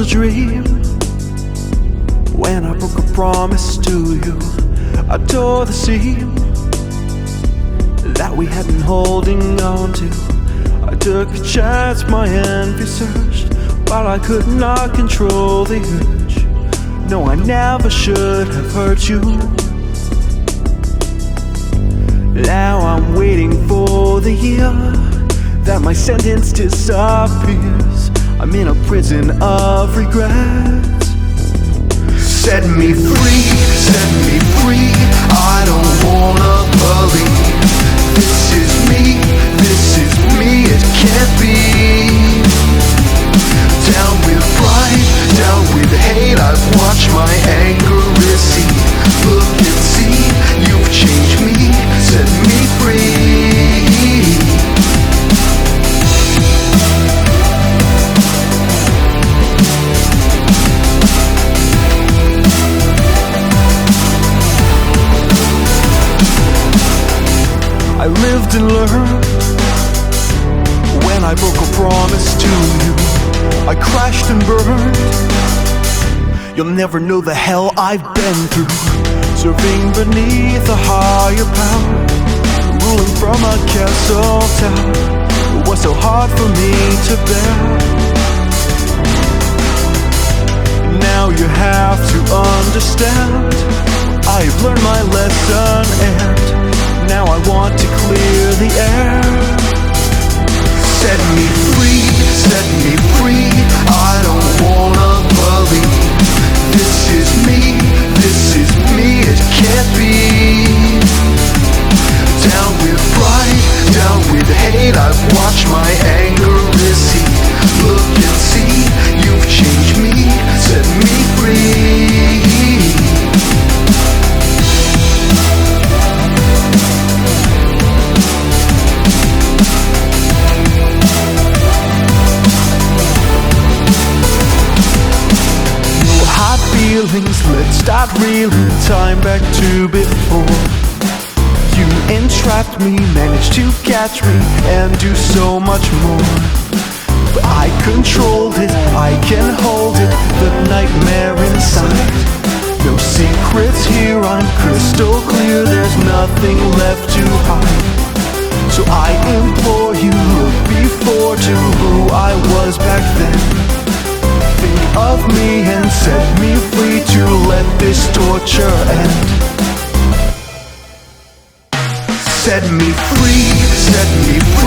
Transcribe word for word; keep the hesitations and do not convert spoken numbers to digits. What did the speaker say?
dream. When I broke a promise to you, I tore the seam that we had been holding on to. I took a chance, my envy surged, but I could not control the urge. No, I never should have hurt you. Now I'm waiting for the year that my sentence disappears. I'm in a prison of regrets. Set me free, set me free. I don't wanna believe this is me, this is me, it can't be. Down with pride, down with hate, I've watched my anger recede. Look and see, you've changed me, set me free. I lived and learned when I broke a promise to you. I crashed and burned. You'll never know the hell I've been through, serving beneath a higher power, ruling from a castle tower. It was so hard for me to bear. Now you have to understand, I've learned my lesson and now I want to clear the air. Set me free, set me free. I don't wanna believe this is me, this is me, it can't be. Down with pride, down with hate, I've watched my anger recede. Look and see, you've changed me, set me free. Feelings, let's start reeling time back to before. You entrapped me, managed to catch me, and do so much more. But I controlled it, I can hold it, the nightmare inside. No secrets here, I'm crystal clear, there's nothing left to hide. So I implore you, look before to who I was back then. Think of me and set me free to let this torture end. Set me free, set me free.